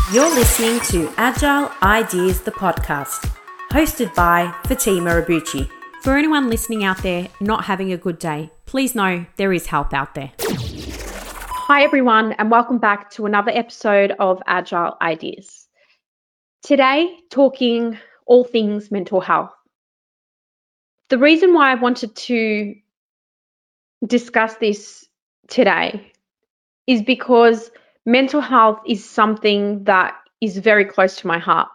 You're listening to Agile Ideas, the podcast, hosted by Fatima Abuchi. For anyone listening out there not having a good day, please know there is help out there. Hi everyone, and welcome back to another episode of Agile Ideas. Today, talking all things mental health. The reason why I wanted to discuss this today is because mental health is something that is very close to my heart.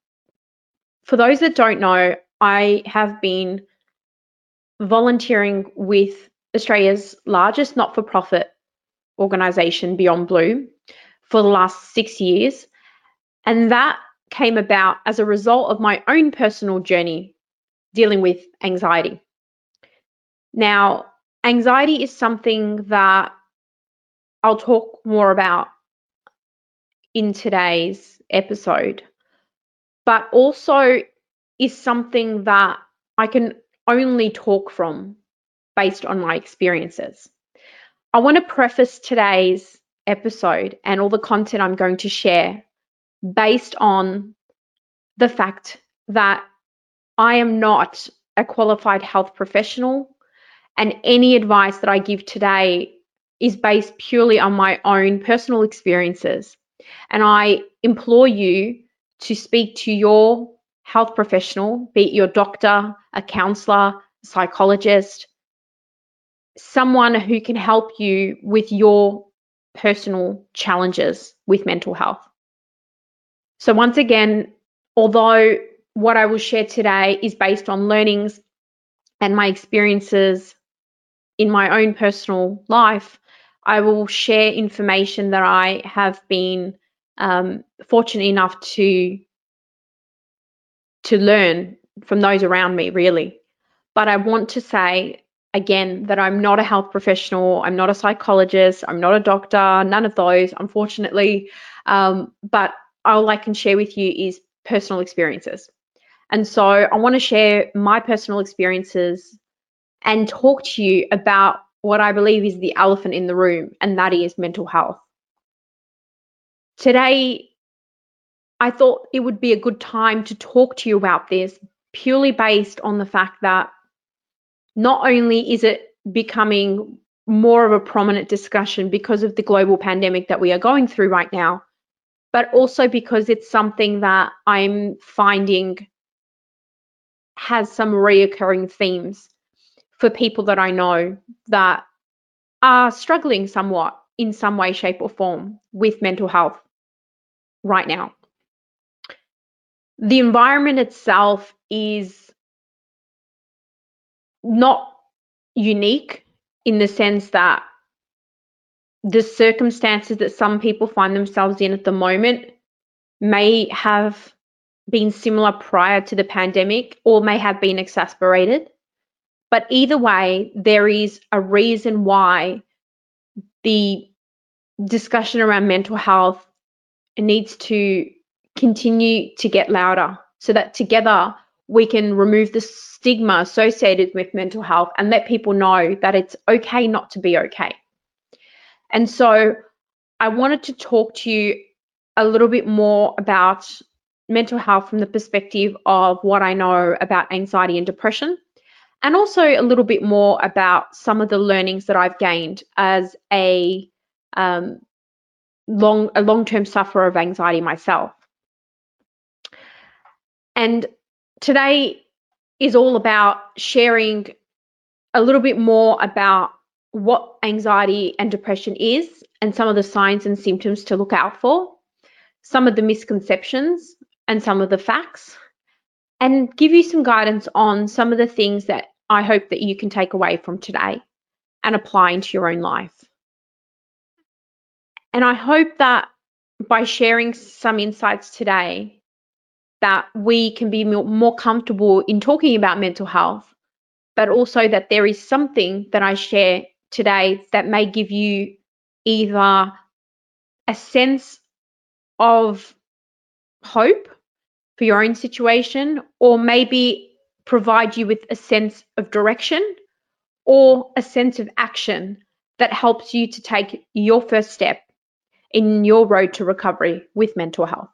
For those that don't know, I have been volunteering with Australia's largest not-for-profit organisation, Beyond Blue, for the last 6 years. And that came about as a result of my own personal journey dealing with anxiety. Now, anxiety is something that I'll talk more about in today's episode, but also is something that I can only talk from based on my experiences. I want to preface today's episode and all the content I'm going to share based on the fact that I am not a qualified health professional, and any advice that I give today is based purely on my own personal experiences. And I implore you to speak to your health professional, be it your doctor, a counsellor, a psychologist, someone who can help you with your personal challenges with mental health. So once again, although what I will share today is based on learnings and my experiences in my own personal life, I will share information that I have been fortunate enough to learn from those around me, really. But I want to say again that I'm not a health professional, I'm not a psychologist, I'm not a doctor, none of those, unfortunately. But all I can share with you is personal experiences. And so I want to share my personal experiences and talk to you about what I believe is the elephant in the room, and that is mental health. Today, I thought it would be a good time to talk to you about this purely based on the fact that not only is it becoming more of a prominent discussion because of the global pandemic that we are going through right now, but also because it's something that I'm finding has some reoccurring themes for people that I know that are struggling somewhat in some way, shape, or form with mental health right now. The environment itself is not unique in the sense that the circumstances that some people find themselves in at the moment may have been similar prior to the pandemic or may have been exacerbated. But either way, there is a reason why the discussion around mental health needs to continue to get louder so that together we can remove the stigma associated with mental health and let people know that it's okay not to be okay. And so I wanted to talk to you a little bit more about mental health from the perspective of what I know about anxiety and depression, and also a little bit more about some of the learnings that I've gained as a long-term sufferer of anxiety myself. And today is all about sharing a little bit more about what anxiety and depression is and some of the signs and symptoms to look out for, some of the misconceptions and some of the facts, and give you some guidance on some of the things that I hope that you can take away from today and apply into your own life. And I hope that by sharing some insights today, that we can be more comfortable in talking about mental health, but also that there is something that I share today that may give you either a sense of hope for your own situation, or maybe provide you with a sense of direction or a sense of action that helps you to take your first step in your road to recovery with mental health.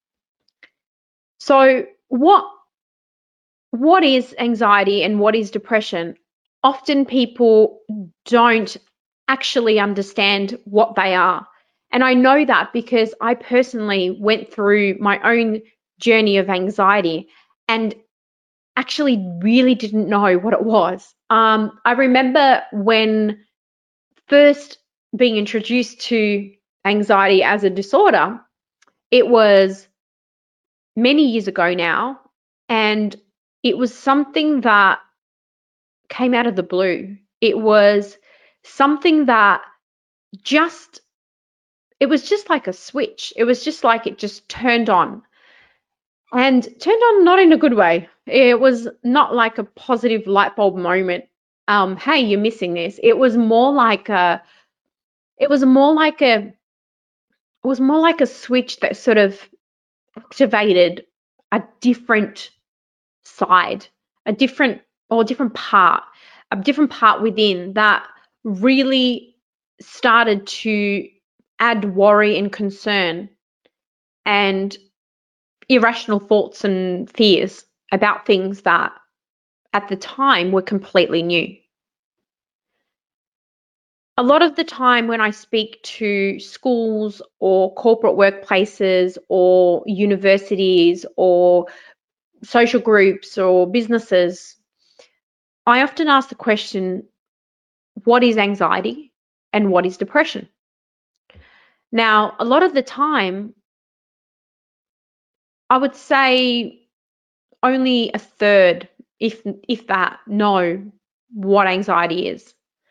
So what is anxiety and what is depression? Often people don't actually understand what they are. And I know that because I personally went through my own journey of anxiety and actually really didn't know what it was. I remember when first being introduced to anxiety as a disorder, it was many years ago now, and it was something that came out of the blue. It was something that it was just like a switch. It was just like it just turned on, and turned on not in a good way. It was not like a positive light bulb moment. Hey, you're missing this. It was more like a switch that sort of activated a different side, a different part within that really started to add worry and concern and irrational thoughts and fears about things that at the time were completely new. A lot of the time when I speak to schools or corporate workplaces or universities or social groups or businesses, I often ask the question, what is anxiety and what is depression? Now, a lot of the time, I would say only a third, if that, know what anxiety is.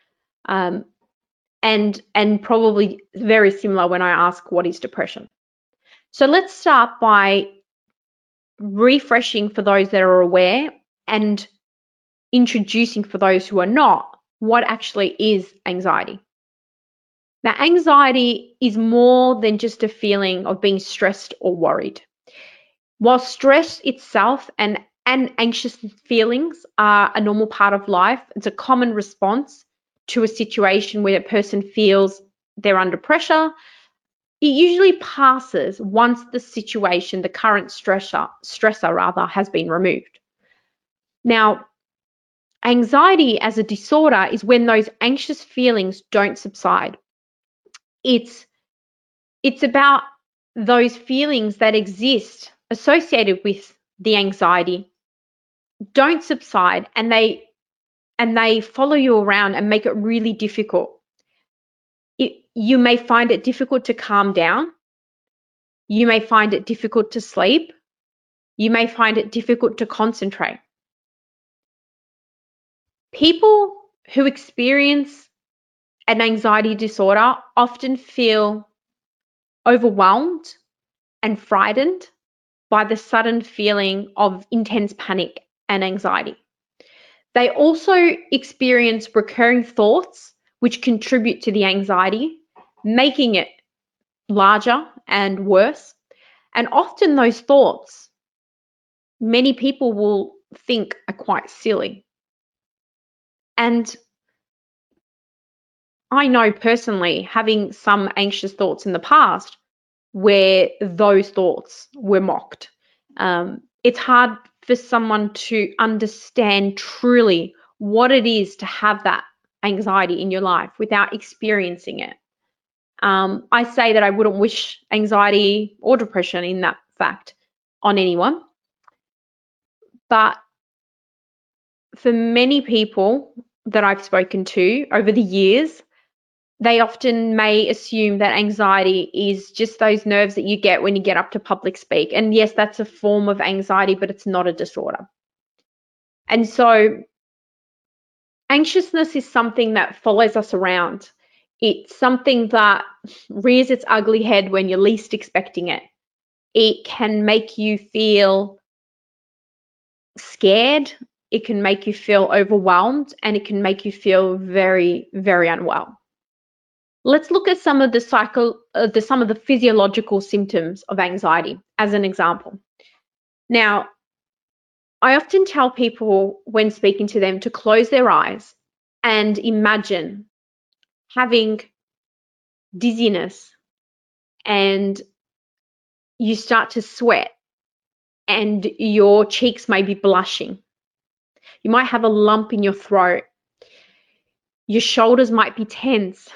And probably very similar when I ask what is depression. So let's start by refreshing for those that are aware and introducing for those who are not what actually is anxiety. Now, anxiety is more than just a feeling of being stressed or worried. While stress itself and anxious feelings are a normal part of life, it's a common response to a situation where a person feels they're under pressure. It usually passes once the situation, the current stressor has been removed. Now, anxiety as a disorder is when those anxious feelings don't subside. It's about those feelings that exist associated with the anxiety don't subside, and they follow you around and make it really difficult. You may find it difficult to calm down. You may find it difficult to sleep. You may find it difficult to concentrate. People who experience an anxiety disorder often feel overwhelmed and frightened by the sudden feeling of intense panic and anxiety. They also experience recurring thoughts which contribute to the anxiety, making it larger and worse. And often those thoughts, many people will think are quite silly. And I know personally, having some anxious thoughts in the past where those thoughts were mocked. It's hard for someone to understand truly what it is to have that anxiety in your life without experiencing it. I say that I wouldn't wish anxiety or depression in that fact on anyone. But for many people that I've spoken to over the years, they often may assume that anxiety is just those nerves that you get when you get up to public speak. And yes, that's a form of anxiety, but it's not a disorder. And so anxiousness is something that follows us around. It's something that rears its ugly head when you're least expecting it. It can make you feel scared. It can make you feel overwhelmed, and it can make you feel very, very unwell. Let's look at some of the physiological symptoms of anxiety as an example. Now, I often tell people when speaking to them to close their eyes and imagine having dizziness, and you start to sweat and your cheeks may be blushing. You might have a lump in your throat. Your shoulders might be tense.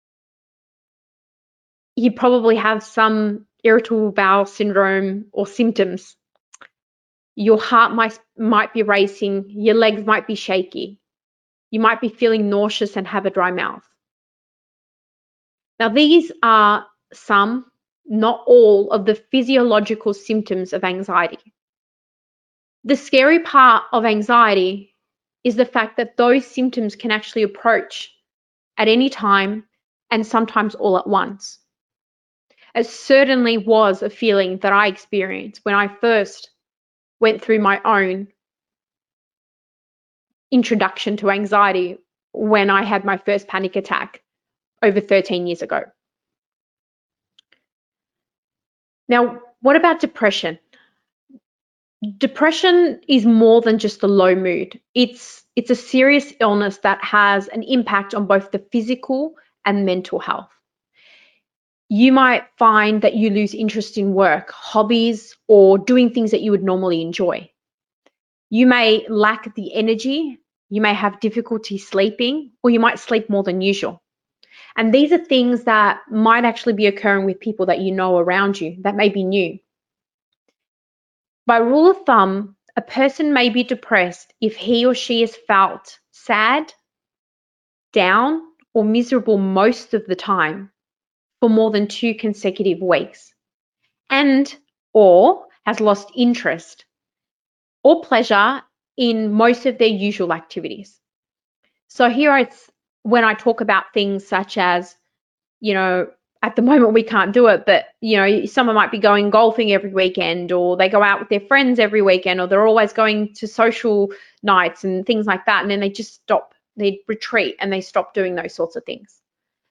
You probably have some irritable bowel syndrome or symptoms. Your heart might be racing. Your legs might be shaky. You might be feeling nauseous and have a dry mouth. Now, these are some, not all, of the physiological symptoms of anxiety. The scary part of anxiety is the fact that those symptoms can actually approach at any time and sometimes all at once. It certainly was a feeling that I experienced when I first went through my own introduction to anxiety when I had my first panic attack over 13 years ago. Now, what about depression? Depression is more than just a low mood. It's a serious illness that has an impact on both the physical and mental health. You might find that you lose interest in work, hobbies, or doing things that you would normally enjoy. You may lack the energy, you may have difficulty sleeping, or you might sleep more than usual. And these are things that might actually be occurring with people that you know around you that may be new. By rule of thumb, a person may be depressed if he or she has felt sad, down, or miserable most of the time for more than 2 consecutive weeks, and or has lost interest or pleasure in most of their usual activities. So here it's when I talk about things such as, at the moment we can't do it, but someone might be going golfing every weekend, or they go out with their friends every weekend, or they're always going to social nights and things like that, and then they just stop, they retreat and they stop doing those sorts of things.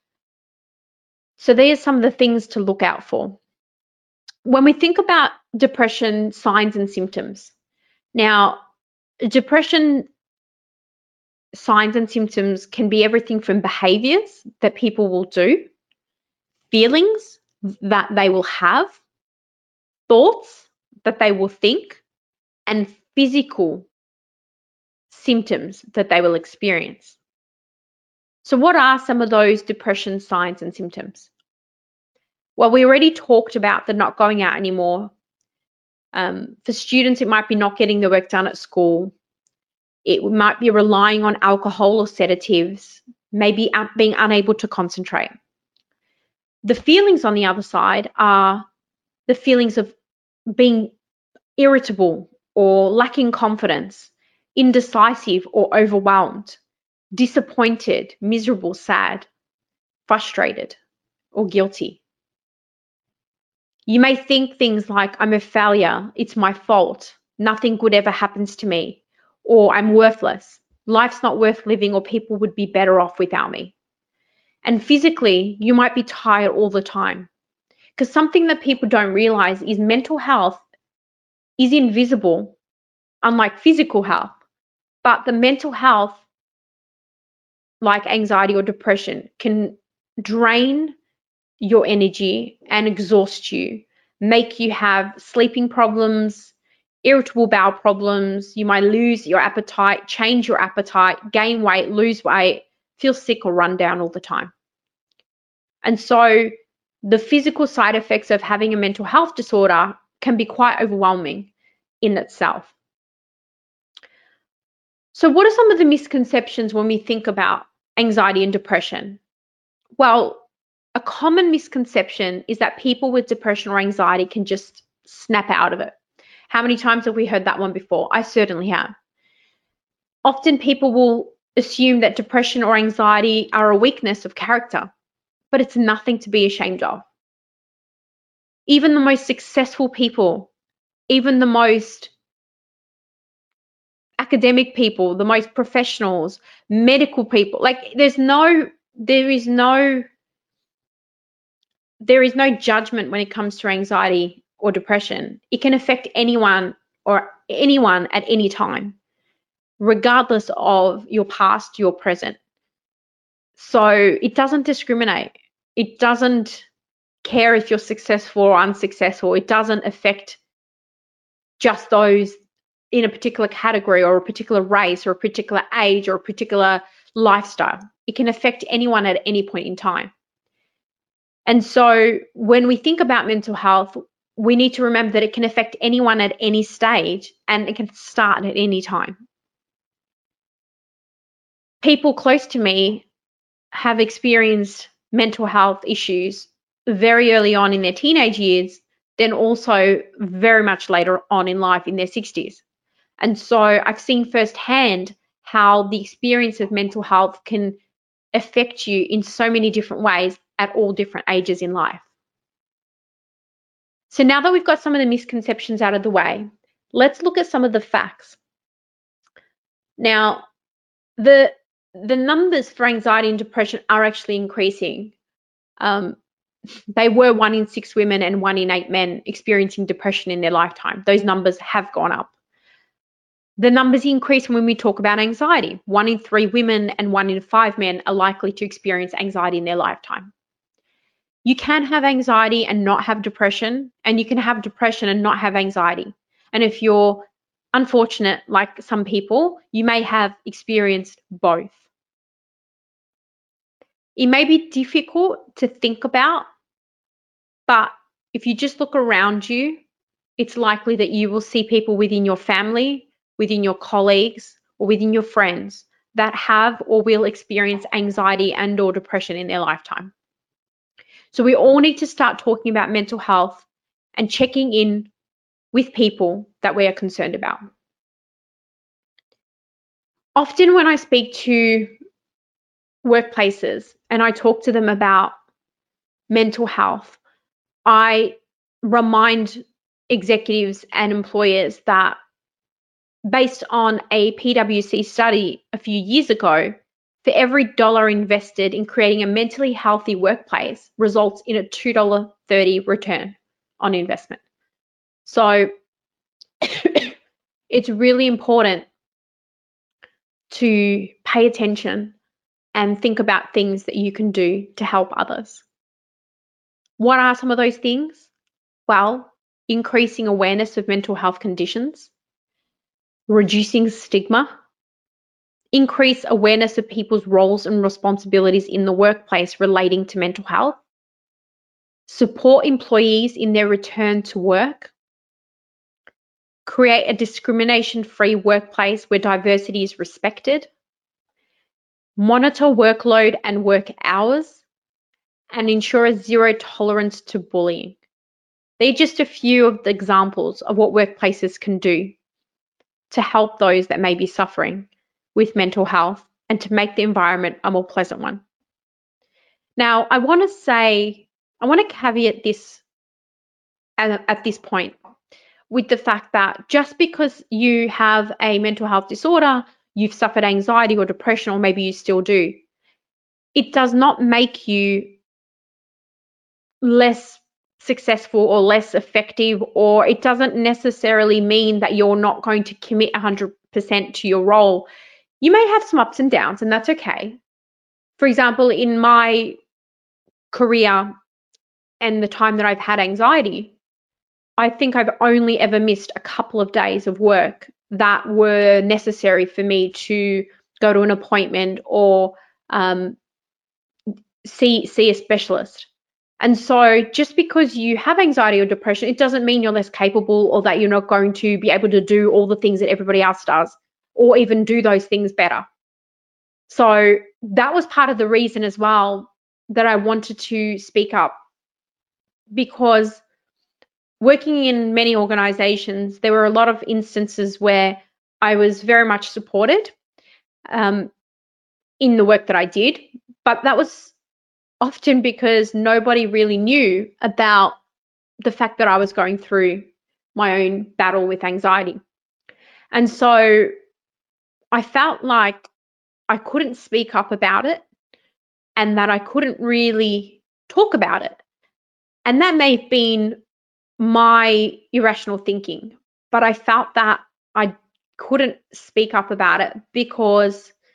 So these are some of the things to look out for. When we think about depression signs and symptoms, now depression signs and symptoms can be everything from behaviors that people will do, feelings that they will have, thoughts that they will think, and physical symptoms that they will experience. So what are some of those depression signs and symptoms? Well, we already talked about the not going out anymore. For students, it might be not getting the work done at school. It might be relying on alcohol or sedatives, maybe being unable to concentrate. The feelings on the other side are the feelings of being irritable or lacking confidence, indecisive or overwhelmed, disappointed, miserable, sad, frustrated, or guilty. You may think things like, I'm a failure, it's my fault, nothing good ever happens to me, or I'm worthless, life's not worth living, or people would be better off without me. And physically, you might be tired all the time, because something that people don't realize is mental health is invisible, unlike physical health. But the mental health, like anxiety or depression, can drain your energy and exhaust you, make you have sleeping problems, irritable bowel problems. You might lose your appetite, change your appetite, gain weight, lose weight, feel sick or run down all the time. And so the physical side effects of having a mental health disorder can be quite overwhelming in itself. So what are some of the misconceptions when we think about anxiety and depression? Well, a common misconception is that people with depression or anxiety can just snap out of it. How many times have we heard that one before? I certainly have. Often people will assume that depression or anxiety are a weakness of character, but it's nothing to be ashamed of. Even the most successful people, even the most academic people, the most professionals, medical people, like there is no judgment when it comes to anxiety or depression. It can affect anyone at any time, regardless of your past, your present. So it doesn't discriminate. It doesn't care if you're successful or unsuccessful. It doesn't affect just those in a particular category or a particular race or a particular age or a particular lifestyle. It can affect anyone at any point in time. And so when we think about mental health, we need to remember that it can affect anyone at any stage and it can start at any time. People close to me have experienced mental health issues very early on in their teenage years, then also very much later on in life in their 60s. And so I've seen firsthand how the experience of mental health can affect you in so many different ways at all different ages in life. So now that we've got some of the misconceptions out of the way, let's look at some of the facts. Now, the numbers for anxiety and depression are actually increasing. They were 1 in 6 women and 1 in 8 men experiencing depression in their lifetime. Those numbers have gone up. The numbers increase when we talk about anxiety. 1 in 3 women and 1 in 5 men are likely to experience anxiety in their lifetime. You can have anxiety and not have depression, and you can have depression and not have anxiety. And if you're unfortunate, like some people, you may have experienced both. It may be difficult to think about, but if you just look around you, it's likely that you will see people within your family, within your colleagues, or within your friends that have or will experience anxiety and or depression in their lifetime. So we all need to start talking about mental health and checking in with people that we are concerned about. Often when I speak to workplaces and I talk to them about mental health, I remind executives and employers that based on a PwC study a few years ago, for every dollar invested in creating a mentally healthy workplace results in a $2.30 return on investment. So it's really important to pay attention and think about things that you can do to help others. What are some of those things? Well, increasing awareness of mental health conditions, reducing stigma, increase awareness of people's roles and responsibilities in the workplace relating to mental health, support employees in their return to work, create a discrimination-free workplace where diversity is respected, monitor workload and work hours, and ensure a zero tolerance to bullying. They're just a few of the examples of what workplaces can do to help those that may be suffering with mental health and to make the environment a more pleasant one. Now, I want to caveat this at this point with the fact that just because you have a mental health disorder, you've suffered anxiety or depression, or maybe you still do, it does not make you less successful or less effective, or it doesn't necessarily mean that you're not going to commit 100% to your role. You may have some ups and downs, and that's okay. For example, in my career and the time that I've had anxiety, I think I've only ever missed a couple of days of work that were necessary for me to go to an appointment or see a specialist. And so just because you have anxiety or depression, it doesn't mean you're less capable or that you're not going to be able to do all the things that everybody else does or even do those things better. So that was part of the reason as well that I wanted to speak up, because working in many organizations, there were a lot of instances where I was very much supported in the work that I did, but that was often because nobody really knew about the fact that I was going through my own battle with anxiety. And so I felt like I couldn't speak up about it and that I couldn't really talk about it. And that may have been my irrational thinking, but I felt that I couldn't speak up about it because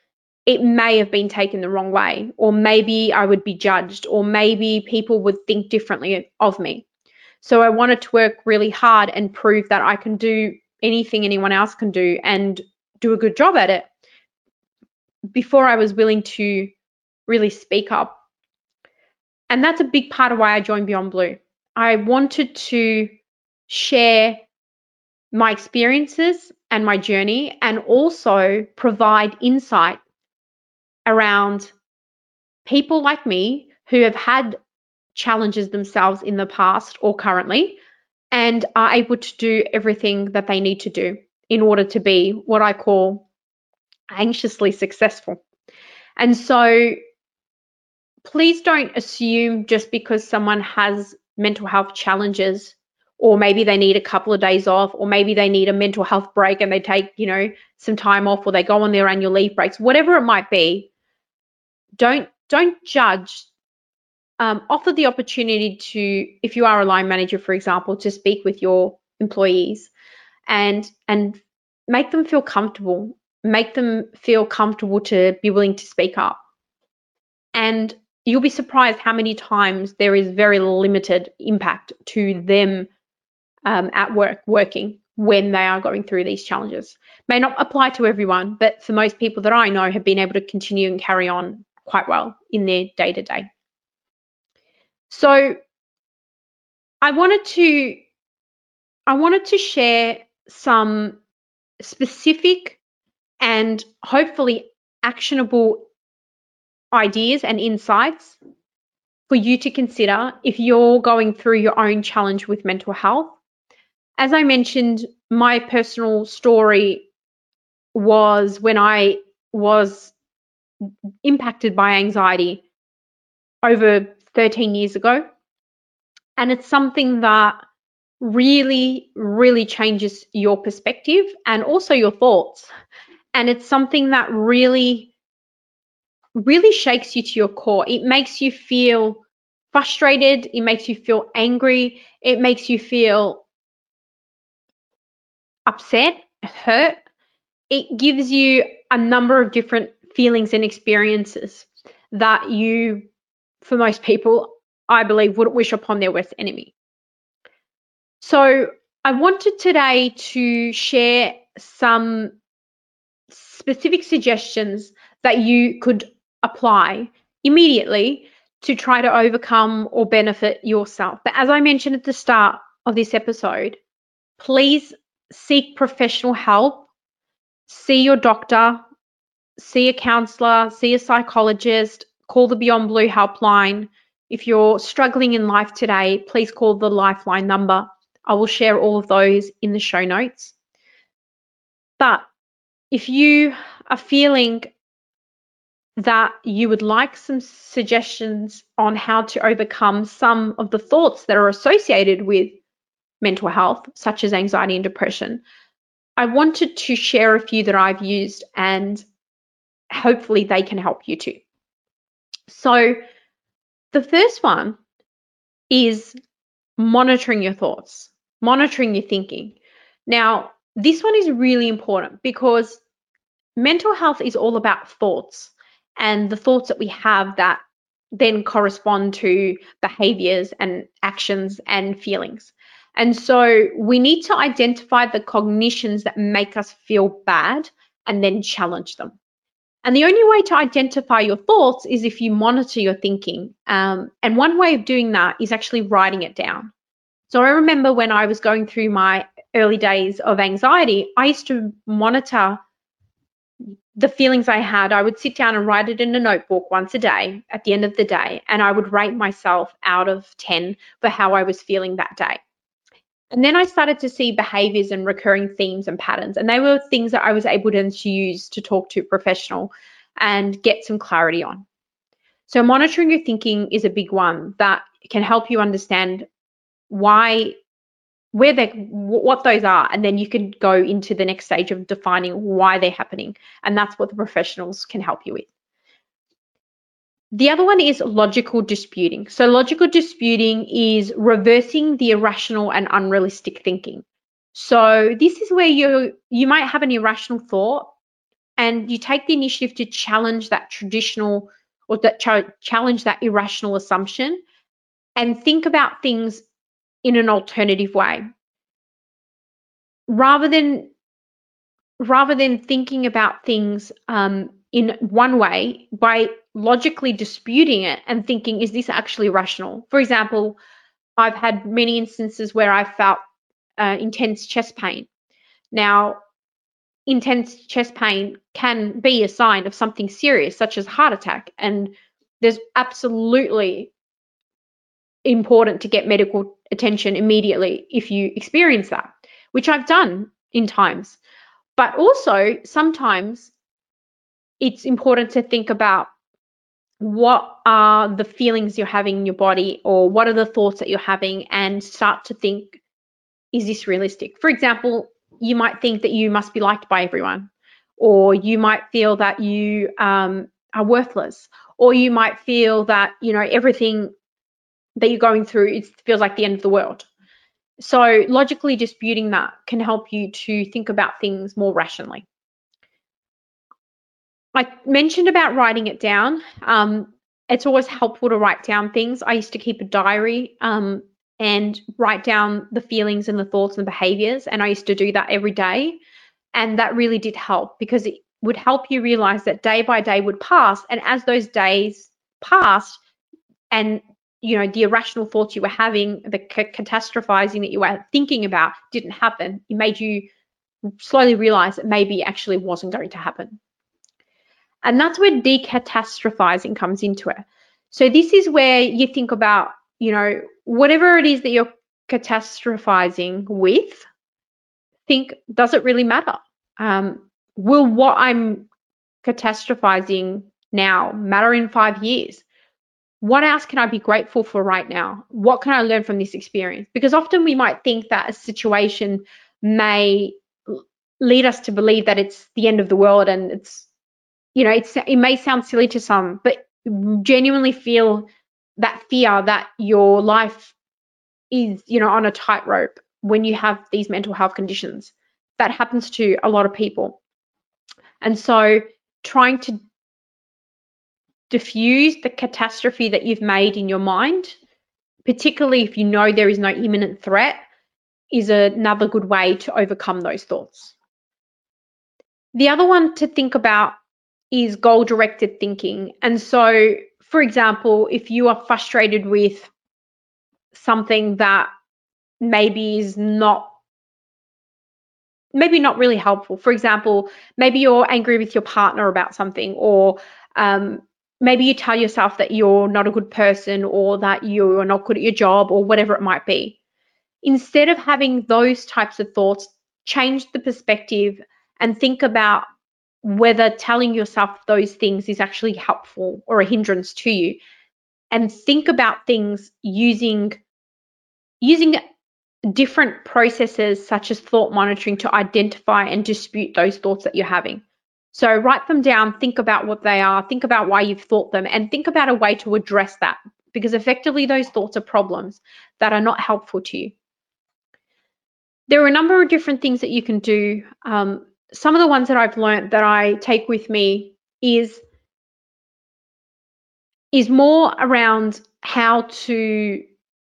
it may have been taken the wrong way, or maybe I would be judged, or maybe people would think differently of me. So I wanted to work really hard and prove that I can do anything anyone else can do and do a good job at it before I was willing to really speak up. And that's a big part of why I joined Beyond Blue. I wanted to share my experiences and my journey, and also provide insight around people like me who have had challenges themselves in the past or currently, and are able to do everything that they need to do in order to be what I call anxiously successful. And so please don't assume just because someone has mental health challenges, or maybe they need a couple of days off, or maybe they need a mental health break and they take, some time off, or they go on their annual leave breaks, whatever it might be, don't judge. Offer the opportunity to, if you are a line manager, for example, to speak with your employees and make them feel comfortable, to be willing to speak up. And you'll be surprised how many times there is very limited impact to them at working when they are going through these challenges. May not apply to everyone, but for most people that I know have been able to continue and carry on quite well in their day-to-day. So I wanted to share some specific and hopefully actionable ideas and insights for you to consider if you're going through your own challenge with mental health. As I mentioned, my personal story was when I was impacted by anxiety over 13 years ago. And it's something that really, really changes your perspective and also your thoughts. And it's something that really, really shakes you to your core. It makes you feel frustrated. It makes you feel angry. It makes you feel upset, hurt. It gives you a number of different feelings and experiences that you, for most people, I believe, wouldn't wish upon their worst enemy. So I wanted today to share some specific suggestions that you could apply immediately to try to overcome or benefit yourself. But as I mentioned at the start of this episode, please seek professional help. See your doctor, see a counselor, see a psychologist, call the Beyond Blue helpline. If you're struggling in life today, please call the Lifeline number. I will share all of those in the show notes. But if you are feeling that you would like some suggestions on how to overcome some of the thoughts that are associated with mental health, such as anxiety and depression, I wanted to share a few that I've used, and hopefully they can help you too. So the first one is monitoring your thoughts, monitoring your thinking. Now, this one is really important because mental health is all about thoughts, and the thoughts that we have that then correspond to behaviors and actions and feelings. And so we need to identify the cognitions that make us feel bad and then challenge them. And the only way to identify your thoughts is if you monitor your thinking. And one way of doing that is actually writing it down. So I remember when I was going through my early days of anxiety, I used to monitor the feelings I had. I would sit down and write it in a notebook once a day at the end of the day, and I would rate myself out of 10 for how I was feeling that day. And then I started to see behaviors and recurring themes and patterns, and they were things that I was able to use to talk to a professional and get some clarity on. So monitoring your thinking is a big one that can help you understand what those are, and then you can go into the next stage of defining why they're happening, and that's what the professionals can help you with. The other one is logical disputing. So logical disputing is reversing the irrational and unrealistic thinking. So this is where you might have an irrational thought, and you take the initiative to challenge that traditional or that challenge that irrational assumption and think about things in an alternative way. Rather than thinking about things in one way, by logically disputing it and thinking, is this actually rational? For example, I've had many instances where I felt intense chest pain. Now, intense chest pain can be a sign of something serious, such as a heart attack, and there's absolutely important to get medical attention immediately if you experience that, which I've done in times. But also, sometimes it's important to think about what are the feelings you're having in your body, or what are the thoughts that you're having, and start to think, is this realistic? For example, you might think that you must be liked by everyone, or you might feel that you are worthless, or you might feel that, everything that you're going through, it feels like the end of the world. So logically disputing that can help you to think about things more rationally. I mentioned about writing it down. It's always helpful to write down things. I used to keep a diary and write down the feelings and the thoughts and behaviors, and I used to do that every day. And that really did help, because it would help you realize that day by day would pass, and as those days passed and the irrational thoughts you were having, the catastrophizing that you were thinking about didn't happen, it made you slowly realize that maybe it actually wasn't going to happen. And that's where decatastrophizing comes into it. So this is where you think about, whatever it is that you're catastrophizing with, think, does it really matter? Will what I'm catastrophizing now matter in 5 years? What else can I be grateful for right now? What can I learn from this experience? Because often we might think that a situation may lead us to believe that it's the end of the world, and it may sound silly to some, but genuinely feel that fear that your life is, on a tightrope when you have these mental health conditions. That happens to a lot of people. And so trying to diffuse the catastrophe that you've made in your mind, particularly if you know there is no imminent threat, is another good way to overcome those thoughts. The other one to think about is goal-directed thinking. And so, for example, if you are frustrated with something that maybe is not really helpful. For example, maybe you're angry with your partner about something, or maybe you tell yourself that you're not a good person, or that you're not good at your job, or whatever it might be. Instead of having those types of thoughts, change the perspective and think about whether telling yourself those things is actually helpful or a hindrance to you. And think about things using different processes such as thought monitoring to identify and dispute those thoughts that you're having. So write them down, think about what they are, think about why you've thought them, and think about a way to address that, because effectively those thoughts are problems that are not helpful to you. There are a number of different things that you can do. Some of the ones that I've learned that I take with me is more around how to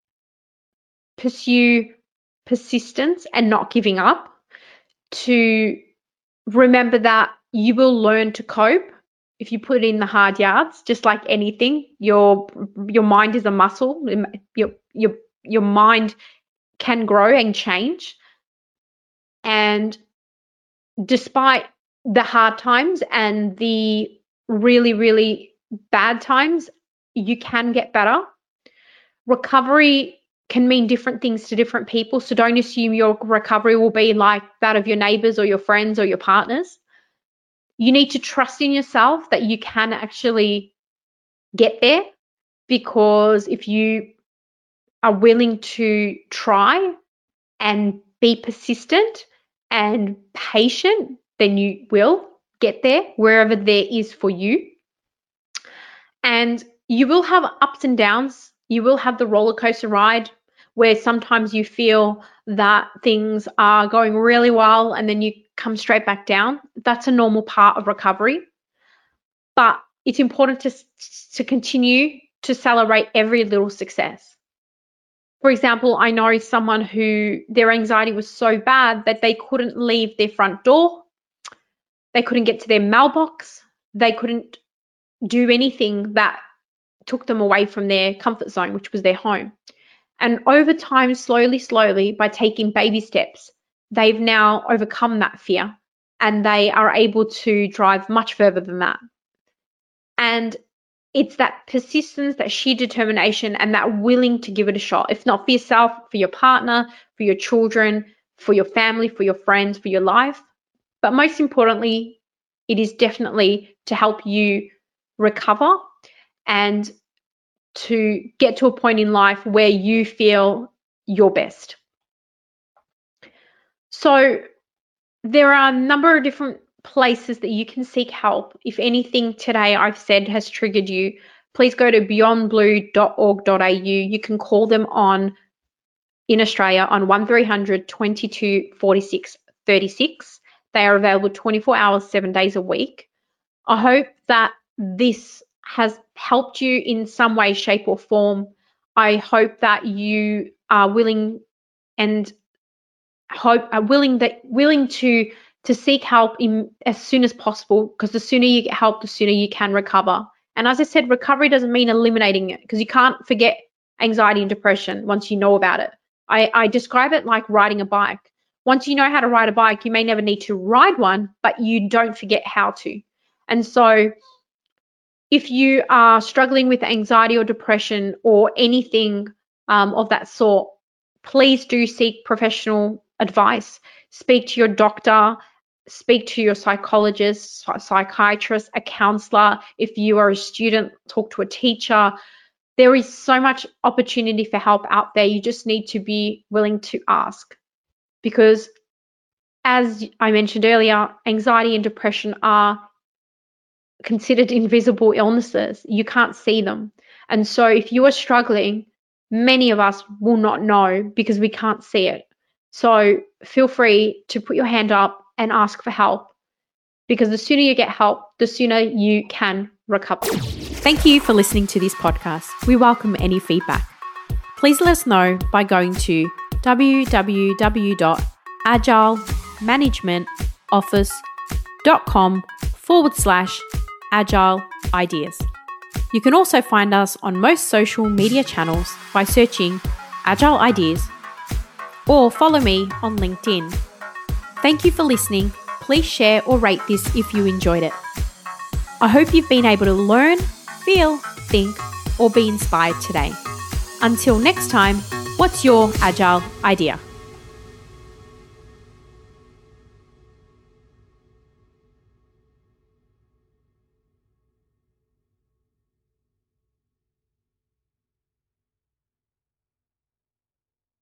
pursue persistence and not giving up, to remember that you will learn to cope if you put in the hard yards. Just like anything, your mind is a muscle. Your mind can grow and change, and despite the hard times and the really, really bad times, you can get better. Recovery can mean different things to different people, so don't assume your recovery will be like that of your neighbors or your friends or your partners. You need to trust in yourself that you can actually get there, because if you are willing to try and be persistent and patient, then you will get there wherever there is for you. And you will have ups and downs. You will have the roller coaster ride where sometimes you feel that things are going really well, and then you come straight back down. That's a normal part of recovery. But it's important to continue to celebrate every little success. For example, I know someone who their anxiety was so bad that they couldn't leave their front door. They couldn't get to their mailbox. They couldn't do anything that took them away from their comfort zone, which was their home. And over time, slowly, by taking baby steps, they've now overcome that fear and they are able to drive much further than that. And it's that persistence, that sheer determination, and that willing to give it a shot. If not for yourself, for your partner, for your children, for your family, for your friends, for your life. But most importantly, it is definitely to help you recover and to get to a point in life where you feel your best. So there are a number of different places that you can seek help. If anything today I've said has triggered you, please go to beyondblue.org.au. You can call them in Australia on 1300 22 46 36. They are available 24 hours, 7 days a week. I hope that this has helped you in some way, shape, or form. I hope that you are willing to seek help as soon as possible, because the sooner you get help, the sooner you can recover. And as I said, recovery doesn't mean eliminating it, because you can't forget anxiety and depression once you know about it. I describe it like riding a bike. Once you know how to ride a bike, you may never need to ride one, but you don't forget how to. And so if you are struggling with anxiety or depression or anything of that sort, please do seek professional advice. Speak to your doctor, speak to your psychologist, psychiatrist, a counselor. If you are a student, talk to a teacher. There is so much opportunity for help out there. You just need to be willing to ask. Because as I mentioned earlier, anxiety and depression are considered invisible illnesses. You can't see them. And so if you are struggling, many of us will not know because we can't see it. So feel free to put your hand up and ask for help, because the sooner you get help, the sooner you can recover. Thank you for listening to this podcast. We welcome any feedback. Please let us know by going to www.agilemanagementoffice.com/agile ideas. You can also find us on most social media channels by searching Agile Ideas, or follow me on LinkedIn. Thank you for listening. Please share or rate this if you enjoyed it. I hope you've been able to learn, feel, think, or be inspired today. Until next time, what's your Agile idea?